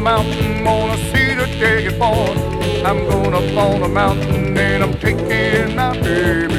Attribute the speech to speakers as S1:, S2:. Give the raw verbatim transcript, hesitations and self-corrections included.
S1: mountain, wanna see the day it born. I'm going up on the mountain and I'm taking my baby.